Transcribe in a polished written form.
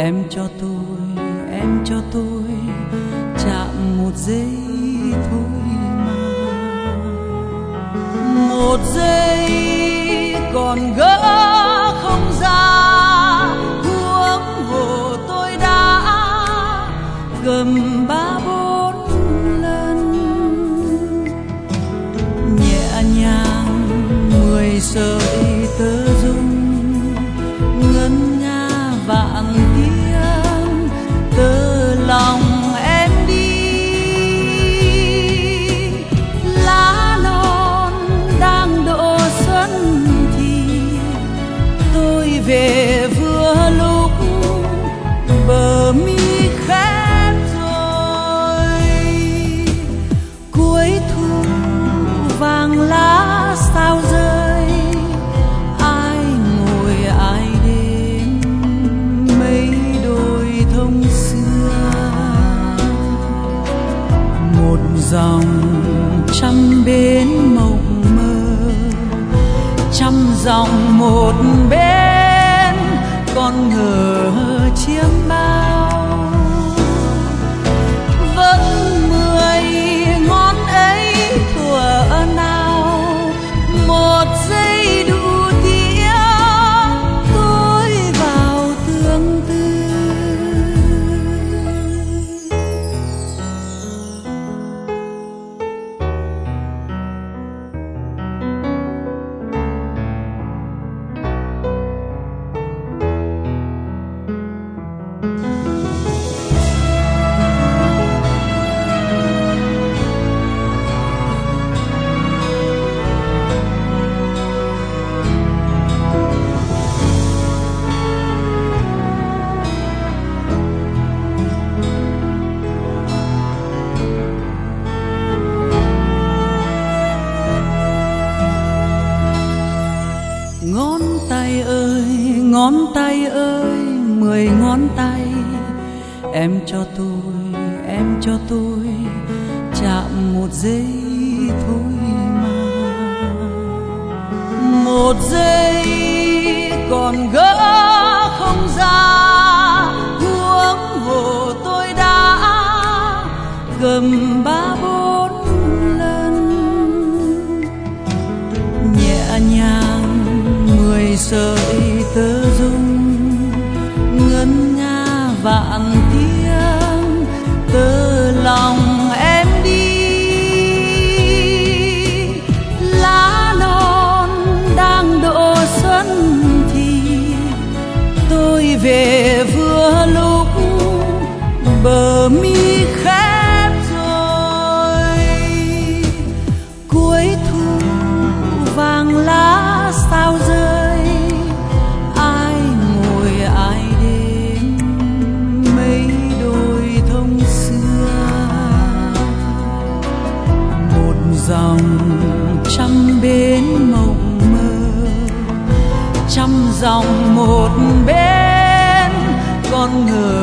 Em cho tôi chạm một giây thôi mà, một giây còn gỡ không ra, huống hồ tôi đã gầm 3-4 lần, nhẹ nhàng 10 sợi tơ rung, ngân nga vạn tiếng từ lòng em đi. Lá non đang độ xuân thì tôi về vừa lúc bờ mi khép rồi. Cuối thu vàng lá sao rơi, ai ngồi ai đến mấy đôi thông xưa. Một dòng trăm bến mộng mơ, trăm dòng một bên con ngờ chiếm bao. Vẫn 10 ngón ấy thuở nào, một giây đủ tiếng tôi vào tương tư. Ngón tay ơi 10 ngón tay, em cho tôi chạm một giây thôi mà, một giây còn gỡ không ra, huống hồ tôi đã gầm 3-4 lần, nhẹ nhàng 10 sợi tơ rung, ngân nga vạn tiếng từ lòng em đi. Lá non đang độ xuân thì tôi về vừa lúc bờ mi khép rồi. Cuối thu vàng lá sao rơi, ai ngồi ai đến mấy đôi thông xưa. Một dòng trăm bến mộng mơ, trăm dòng một bên con ngờ